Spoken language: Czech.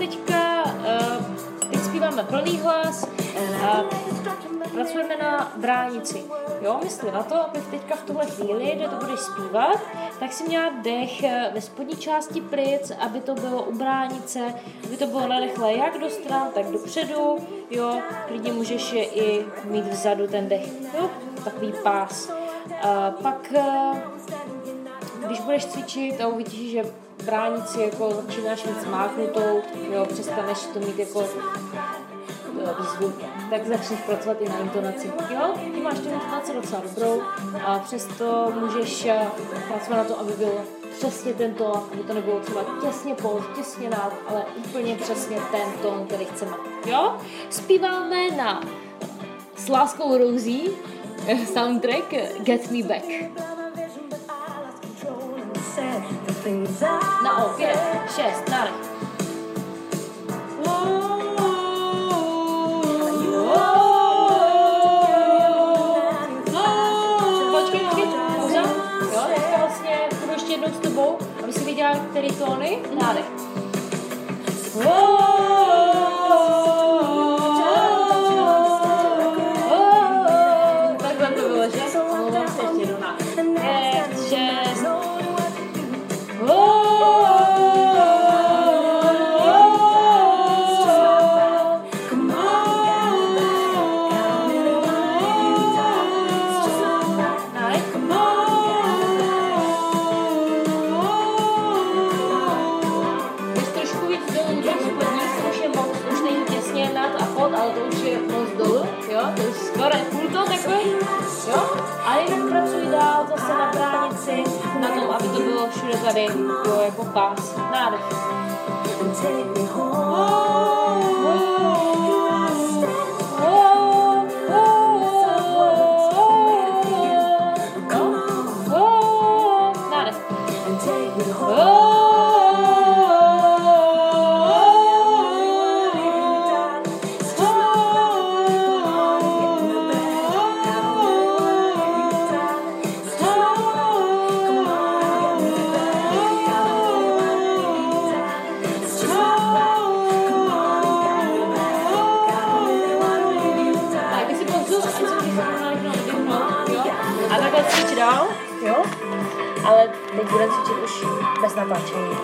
teď zpíváme plný hlas, pracujeme na bránici. Jo, myslím na to, abych teďka v tuhle chvíli, kde to budeš zpívat, tak si měla dech ve spodní části plic, aby to bylo u bránice, aby to bylo narychle jak do stran, tak dopředu, jo, klidně můžeš je i mít vzadu ten dech, jo, takový pás. Pak, když budeš cvičit a uvidíš, že bránici jako začínáš mít zmáknutou, jo, přestaneš to mít jako výzvu, tak začneš pracovat i na intonaci. Jo, ty máš tu intonaci docela dobrou a přesto můžeš pracovat na to, aby byl přesně ten tón, aby to nebylo třeba těsně pod, těsně nad, ale úplně přesně ten tón, který chceme. Jo, zpíváme s Láskou Rosie soundtrack Get Me Back. Na 5, 6, nádech. Jednou s tebou, aby si viděla, který tóny, nádech. Takhle to bylo, že? Omlouvám se ještě jednou nádech. 5, 6. Ale to už je moc dolů, jo, to už skoro je půl to takový, jo, a jinak pracuji dál zase na bránici, na tom, aby to bylo všude tady, jo, jako pás, nádech. A takhle cvičit dál, jo? Ale teď budeme cvičit už bez natáčení.